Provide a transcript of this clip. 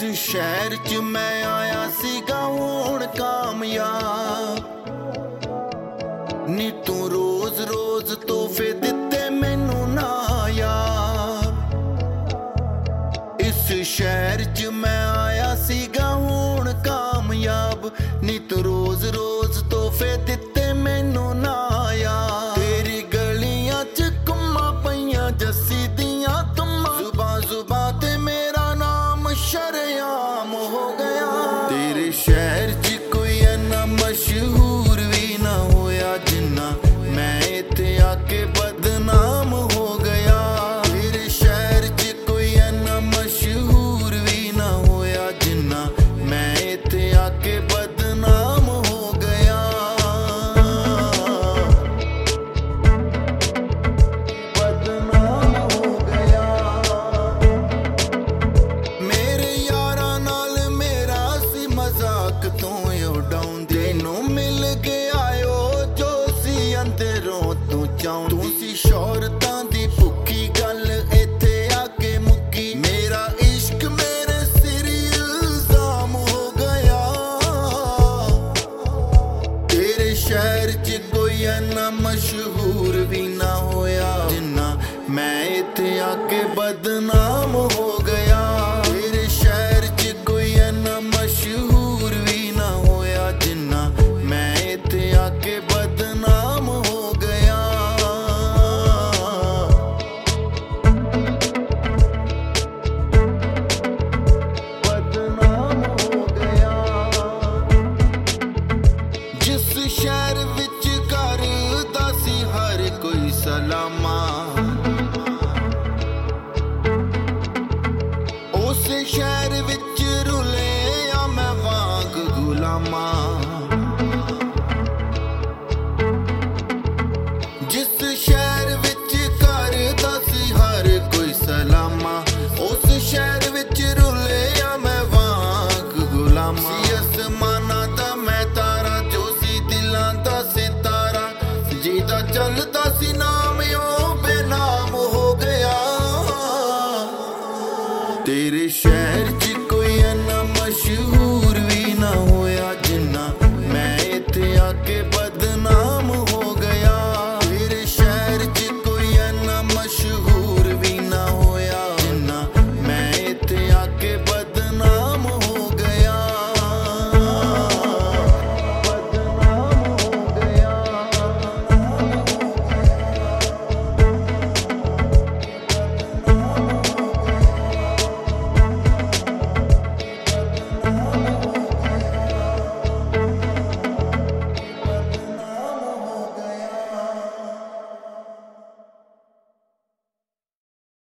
शहर च मैं आया सीगा हुण कामयाब नी तू रोज रोज तोहफे दिते मैनू नायाब। इस शहर च मैं आया सीगा हुण कामयाब नी तू रोज रोज तोहफे दिते मैनू नायाब। तेरी गलियां च घुम्मा पईयां जस्सी दियां तुम्मा जुबां जुबां ते मेरा नाम शरेआम हो गया। तेरे शहर च कोई इन्ना मशहूर भी ना होया जिन्ना मैं इत्थे आके बदनाम हो गया। तेरे शहर च कोई इन्ना मशहूर भी ना होया जिन्ना मैं इत्थे आके बदनाम हो गया। बदनाम हो गया। मेरे यारा नाल मेरा सी मजाक तू उड़ाउं तेनू मिल गया ओ जो सी अंदरों तू चाहूं। तू सी शोहरतां दी भुखी गल इत्थे आके मुक्की। मेरा इश्क मेरे सिर इल्जाम हो गया। तेरे शहर च कोई इन्ना मशहूर भी ना होया जिन्ना मैं इत्थे आके बदनाम